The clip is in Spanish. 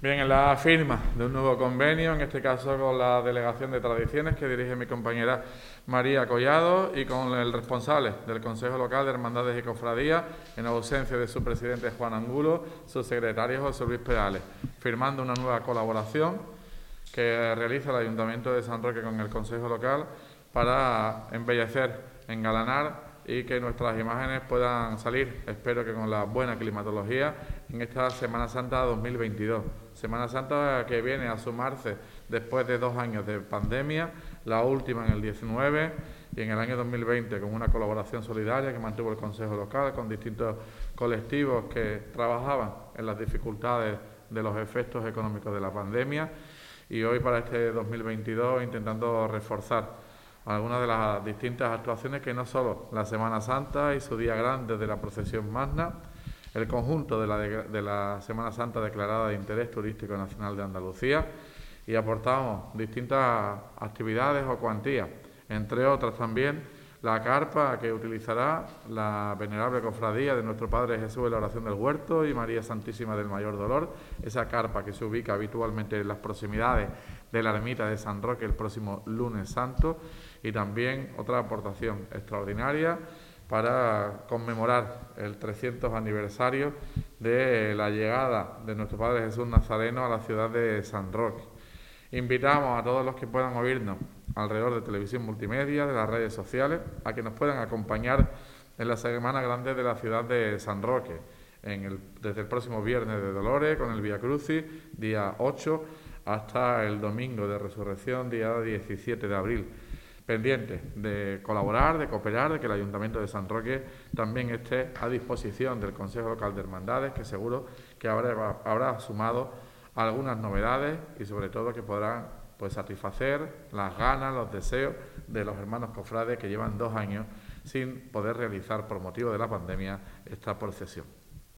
Bien, en la firma de un nuevo convenio, en este caso con la Delegación de Tradiciones que dirige mi compañera María Collado y con el responsable del Consejo Local de Hermandades y Cofradías, en ausencia de su presidente Juan Angulo, su secretario José Luis Perales, firmando una nueva colaboración que realiza el Ayuntamiento de San Roque con el Consejo Local para embellecer, engalanar y que nuestras imágenes puedan salir, espero que con la buena climatología, en esta Semana Santa 2022. Semana Santa que viene a sumarse después de 2 años de pandemia, la última en el 19 y en el año 2020 con una colaboración solidaria que mantuvo el Consejo Local con distintos colectivos que trabajaban en las dificultades de los efectos económicos de la pandemia, y hoy para este 2022 intentando reforzar algunas de las distintas actuaciones que no solo la Semana Santa y su día grande de la procesión magna, el conjunto de la Semana Santa declarada de interés turístico nacional de Andalucía, y aportamos distintas actividades o cuantías, entre otras también la carpa que utilizará la venerable cofradía de nuestro Padre Jesús en la Oración del Huerto y María Santísima del Mayor Dolor, esa carpa que se ubica habitualmente en las proximidades de la ermita de San Roque el próximo lunes santo, y también otra aportación extraordinaria para conmemorar el 300 aniversario de la llegada de nuestro Padre Jesús Nazareno a la ciudad de San Roque. Invitamos a todos los que puedan oírnos alrededor de televisión multimedia, de las redes sociales, a que nos puedan acompañar en la Semana Grande de la ciudad de San Roque, desde el próximo Viernes de Dolores, con el Vía Crucis, día 8, hasta el Domingo de Resurrección, día 17 de abril. Pendientes de colaborar, de cooperar, de que el Ayuntamiento de San Roque también esté a disposición del Consejo Local de Hermandades, que seguro que habrá sumado algunas novedades y sobre todo que podrán satisfacer las ganas, los deseos de los hermanos cofrades que llevan 2 años sin poder realizar por motivo de la pandemia esta procesión.